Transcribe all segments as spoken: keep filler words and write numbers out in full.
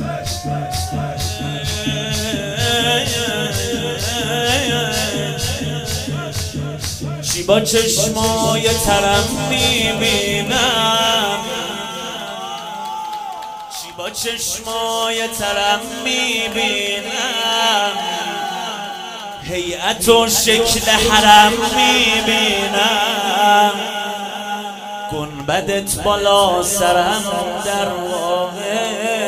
چی با چشمای ترم میبینم، چی با چشمای ترم میبینم، هیئت و شکل حرم میبینم، گنبدت بالا سرم در واقع،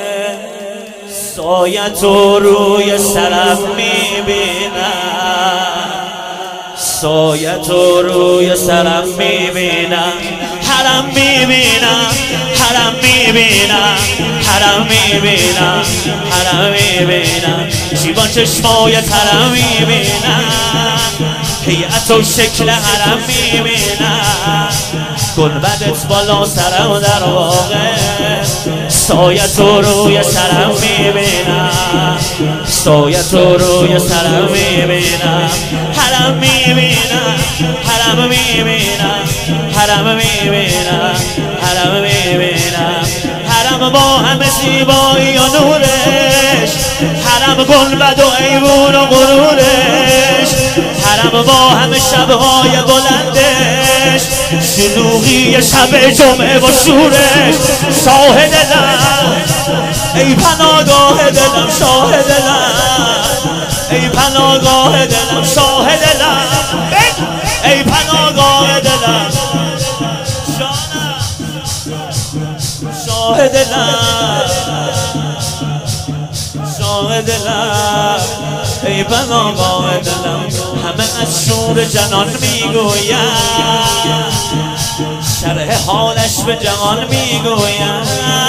سایت و روی سرم میبینم، سایت و روی سرم میبینم، حرم میبینم، حرم میبینم، حرم میبینم، حرم میبینم، چی با چشمای ترم میبینم، هیئت و شکل حرم میبینم، گنبدت بالا سرم در واقع، سایت و روی سرم میبینم، سایت و روی سرم میبینم، حرم میبینم، حرم میبینم، حرم میبینم، حرم میبینم، حرم با همه زیبایی و نورش، حرم گنبد و ایوون و غرورش، حرم با همه شبهای بلندش، شلوغی شب جمعه و شورش، شاه دلم ای پناهگاه دلم، شاه دلم ای پناهگاه دلم، شاه دلم ای پناهگاه دلم، شاه دلم شاه دلم ای پناهگاه دلم، همه از شور جنان میگویم، شرح حالش به جهان میگویم،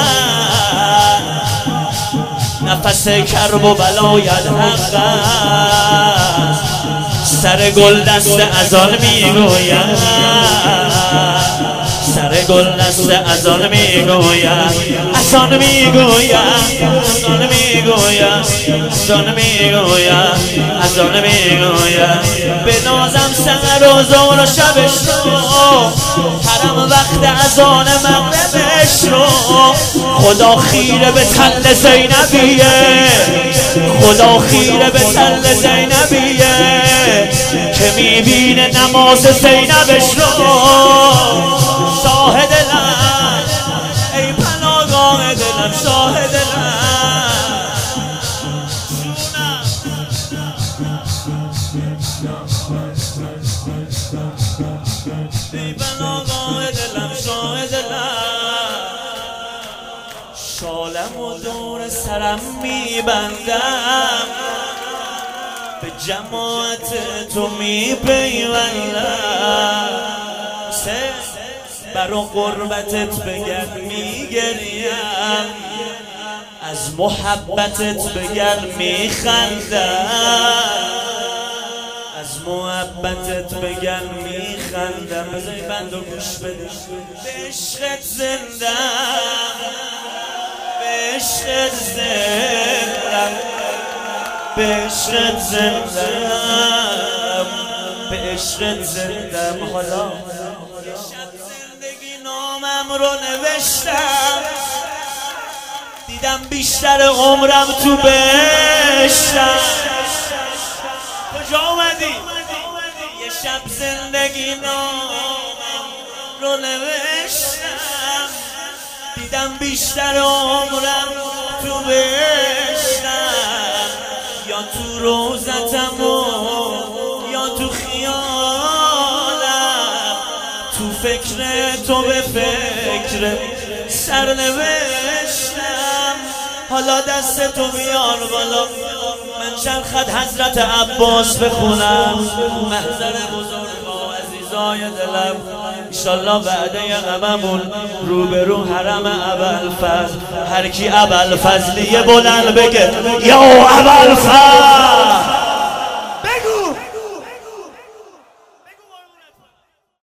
نفس کرب و بلایت حق است، سر گل دست ازان میگویم، سر گل دست ازان میگویم، ازان میگویم، ازان میگویم، ازان میگویم، ازان میگویم، به نازم سحر و ظهر و شبش رو، حرم وقت اذان مغربش رو، خدا خیره به تل زینبیه، خدا خیره به تل زینبیه، که میبینه نماز زینبش رو، شاه دلم ای پناهگاه دلم، شاه دلم ای پناهگاه دلم، شاه دلم، شالم و دور سرم میبندم، به جماعت تو میپیوندم، برا قربتت بگرد میگریم، از محبتت بگرد میخندم، از محبتت بگرد میخندم، بذاری بند و گوش بده، به عشقت زندم، به عشقت زندم، به عشقت زندم، به عشقت زندم، حالا نامم رو نوشتم، دیدم بیشتر عمرم تو بهشتم، کجا اومدی؟ یه شب زندگی نامم رو نوشتم، دیدم بیشتر عمرم تو بهشتم، یا تو روزتم و یا تو خیالم، تو فکر تو به فکر سرنوشتم، حالا دست تو بیار بالا، من چند خط حضرت عباس بخونم، محضر بزرگا و عزیزای دلم، انشالله بعده غممون روبرو حرم ابوالفضل، هر کی ابوالفضلیه بلند بگه یا ابوالفضل.